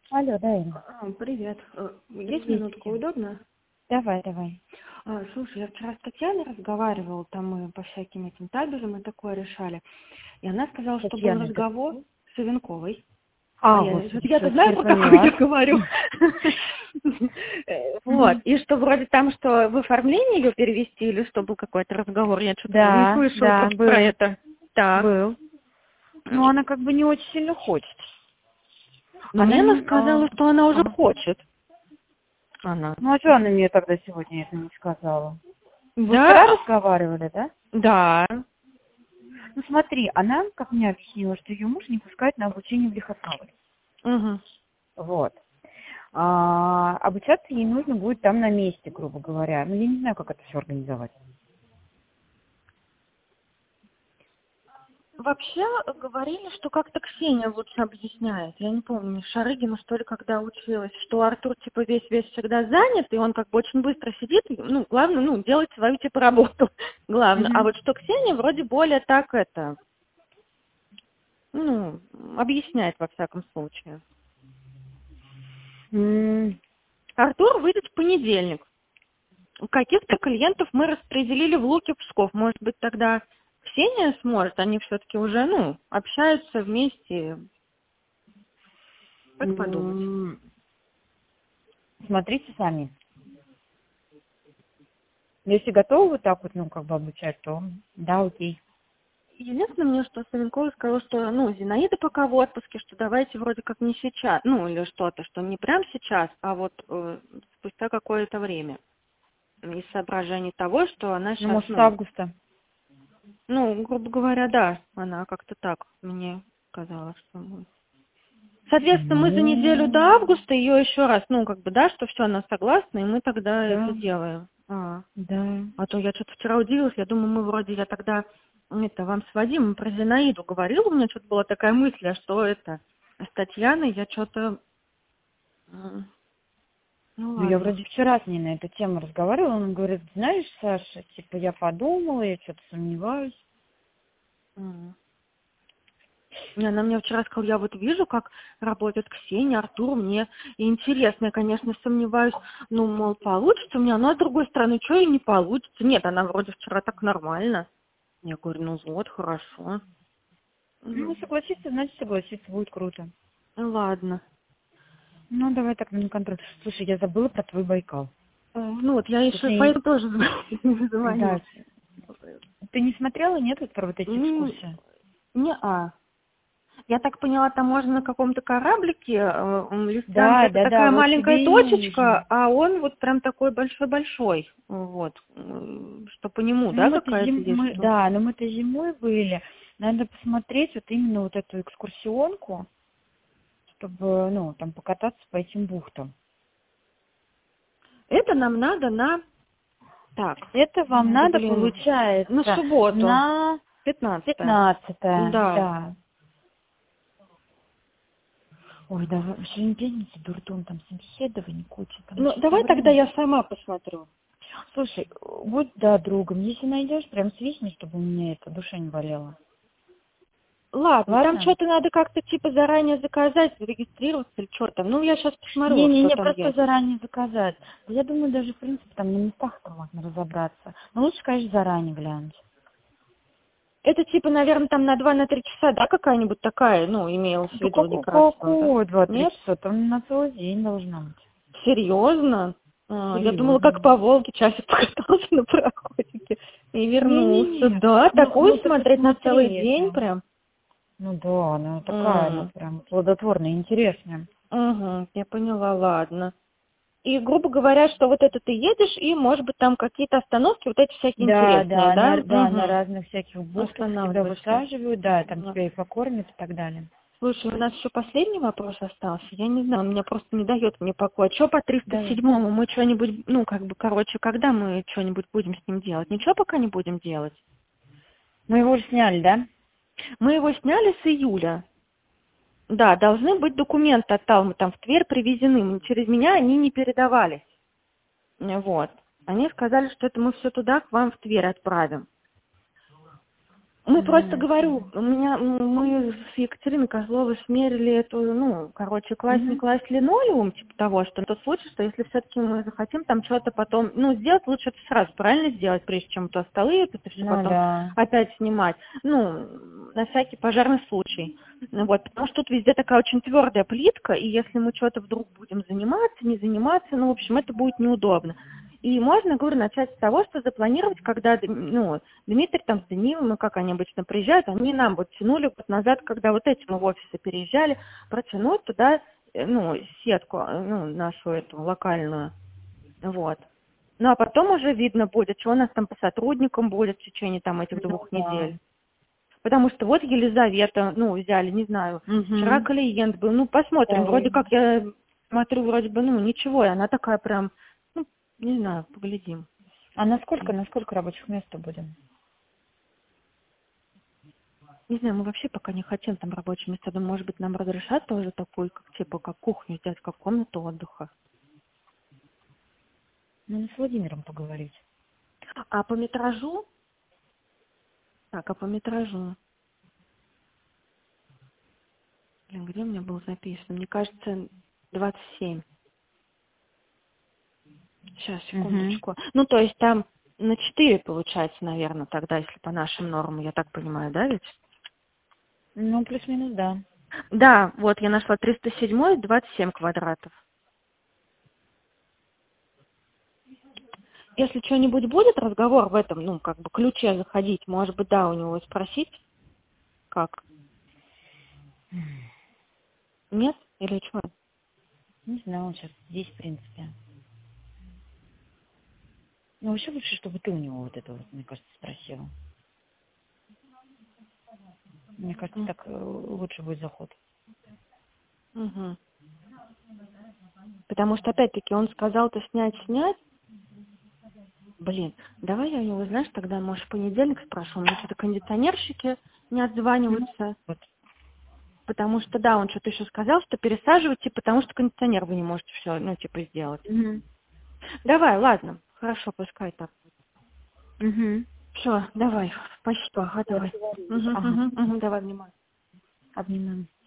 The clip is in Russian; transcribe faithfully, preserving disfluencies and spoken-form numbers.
Алло, да, Ирина. А, Привет. Э, Есть минутка, Приветики. удобно? Давай, давай. А, Слушай, я вчера с Татьяной разговаривала, там мы по всяким этим табелям и такое решали. И она сказала, что был Татьяна, это... разговор с Савенковой. А А, я, господи, я-то все, знаю, теперь про какую я поняла. говорю. Э, Вот. Мгм. И что вроде там, что в оформлении ее перевести, или что был какой-то разговор, я что-то не Да, слышала да, просто про был, это. Так. был. Но она как бы не очень сильно хочет. Но Она мне она не... а, сказала, что она уже ага. хочет. Она. Ну, а что она мне тогда сегодня это не сказала? Вы вчера Да, разговаривали, да? да. Ну, смотри, она, как мне объяснила, что ее муж не пускает на обучение в Лихославль. Угу. Вот. А, обучаться ей нужно будет там на месте, грубо говоря. Ну, я не знаю, как это все организовать. Вообще говорили, что как-то Ксения лучше объясняет. Я не помню, Шарыгина, что ли, когда училась, что Артур, типа, весь-весь всегда занят, и он как бы очень быстро сидит, и, ну, главное, ну, делать свою, типа, работу. Главное. А Мгм. вот что Ксения вроде более так это, ну, объясняет во всяком случае. М, Артур выйдет в понедельник. Каких-то клиентов мы распределили в Луки, Псков. Может быть, тогда Ксения сможет, они все-таки уже, ну, общаются вместе. Как подумать? м, Смотрите сами. Если готовы вот так вот, ну, как бы обучать, то да, окей. Единственное, мне что Савенкова сказала, что, ну, Зинаида пока в отпуске, что давайте вроде как не сейчас, ну, или что-то, что не прям сейчас, а вот э, спустя какое-то время. Из соображений того, что она Ну, сейчас, может, с ну, августа. ну, грубо говоря, да, она как-то так мне сказала, что... мы- Соответственно, мы за неделю до Ну, августа ее еще раз, ну, как бы, да, что все, она согласна, и мы тогда это да, делаем. А. да. А то я что-то вчера удивилась, я думаю, мы вроде, я тогда, это, вам с Вадимом про Зинаиду говорила, у меня что-то была такая мысль, а что это, с Татьяной я что-то, м, ну Ну, я ладно. вроде вчера с ней на эту тему разговаривала, он говорит, знаешь, Саша, типа, я подумала, я что-то сомневаюсь. М. И она мне вчера сказала, я вот вижу, как работает Ксения, Артур, мне и интересно, я, конечно, сомневаюсь, ну, мол, получится у меня, но, с другой стороны, что и не получится. Нет, она вроде вчера так нормально. Я говорю, ну вот, хорошо. Ну, М, согласиться, значит, согласиться, будет круто. Ладно. Ну, давай так на контроль. Слушай, я забыла про твой Байкал. Э, Ну вот, я еще Точнее, поэтому тоже звоню. да, ты не смотрела, нет, вот про вот эти экскурсии? Не, а. Я так поняла, там можно на каком-то кораблике, э, м, Люфтянка, Да, это да, да, такая вот маленькая тебе и точечка, нужно. а он вот прям такой большой-большой. Вот. М, Что по нему, Ну, да, мы-то какая-то зим... есть мы... что? да, но мы-то зимой были. Надо посмотреть вот именно вот эту экскурсионку, чтобы, ну, там покататься по этим бухтам. Это нам надо на... Так, Это вам надо, надо, блин, на получается, субботу, на пятнадцатое. пятнадцатое, Да. да. Ой, да, вообще не пятница, дурдом, там собеседование куча, там Ну, чисто давай тогда время. я сама посмотрю. Слушай, будь, да, другом, если найдешь, прям свистни, чтобы у меня это душа не болела. Ладно, там Ладно? что-то надо как-то типа заранее заказать, зарегистрироваться или что там. Ну, я сейчас посмотрю, что Не-не-не, там просто есть. заранее заказать. Да я думаю, даже, в принципе, там на местах-то можно разобраться. Но лучше, конечно, заранее глянуть. Это типа, наверное, там на два на три часа, да, какая-нибудь такая, ну, имелось в Да виду, не какой, красиво, да? какой два-три Нет? часа? Там на целый день должно быть. Серьезно? А, я думала, как Серьезно. по Волге часик покатался на пароходике и вернулся. Не-не-не. Да, Ну, такую ну ты смотреть на целый посмотри день это. прям. Ну да, она такая, ну М, прям плодотворная, интересная. Угу, я поняла, ладно. И, грубо говоря, что вот это ты едешь, и, может быть, там какие-то остановки, вот эти всякие Да, интересные, да, да? на, да, на Угу. разных всяких бухтах тебя Останавливаешься. высаживают, да, там Ага. тебя и покормят и так далее. Слушай, у нас еще последний вопрос остался. Я не знаю, он меня просто не дает мне покоя. Что по триста Давай. седьмому? Мы что-нибудь, ну, как бы, короче, когда мы что-нибудь будем с ним делать? Ничего пока не будем делать. Мы его уже сняли, да? Мы его сняли с июля. Да, должны быть документы от Талмы там в Тверь привезены. Мы- Через меня они не передавались. Вот. Они сказали, что это мы все туда к вам в Тверь отправим. Мы просто, говорю, у меня, мы с Екатериной Козловой смерили эту, ну, короче, класть, не Мгм. класть линолеум, типа того, что на тот случай, что если все-таки мы захотим там что-то потом, ну, сделать, лучше это сразу правильно сделать, прежде чем то столы, это все Ну потом да. опять снимать. Ну, на всякий пожарный случай. Ну, вот, потому что тут везде такая очень твердая плитка, и если мы что-то вдруг будем заниматься, не заниматься, ну, в общем, это будет неудобно. И можно, говорю, начать с того, что запланировать, когда, ну, Дмитрий там с Даниилом, ну, как они обычно приезжают, они нам вот тянули год назад, когда вот эти мы в офисы переезжали, протянуть туда, э, ну, сетку, э, ну, нашу эту локальную, вот. Ну, а потом уже видно будет, что у нас там по сотрудникам будет в течение там этих Ну двух да. недель. Потому что вот Елизавета, ну, взяли, не знаю, вчера Угу. клиент был, ну, посмотрим, Да. вроде как я смотрю, вроде бы, ну, ничего, и она такая прям, ну, не знаю, поглядим. А на сколько, на сколько рабочих мест будем? Не знаю, мы вообще пока не хотим там рабочие места, думаю, может быть, нам разрешат тоже такую, как, типа, как кухню сделать, как комнату отдыха. Надо с Владимиром поговорить. А по метражу? Так, а по метражу? Блин, где у меня был записан? Мне кажется, двадцать семь. Сейчас, Угу. секундочку. Ну, то есть там на четыре получается, наверное, тогда, если по нашим нормам, я так понимаю, да, ведь? Ну, плюс-минус, да. Да, вот я нашла триста семь, двадцать семь квадратов. Если что-нибудь будет, разговор в этом, ну, как бы ключе заходить, может быть, да, у него спросить, как? Нет? Или что? Не знаю, он сейчас здесь, в принципе. Ну, вообще лучше, чтобы ты у него вот это вот, мне кажется, спросила. Мне кажется, так э, лучше будет заход. Угу. Потому что, опять-таки, он сказал-то снять, снять. Блин, давай я у него, знаешь, тогда, может, в понедельник спрошу. У меня что-то кондиционерщики не Ну, отзваниваются. вот. Потому что, да, он что-то еще сказал, что пересаживайте, потому что кондиционер вы не можете все, ну, типа, сделать. Угу. Давай, ладно. Хорошо, пускай так. Угу. Все, давай. Спасибо. Ага, Все, давай. договорились. Угу, Ага. угу, угу, давай, внимание. Обнимаем.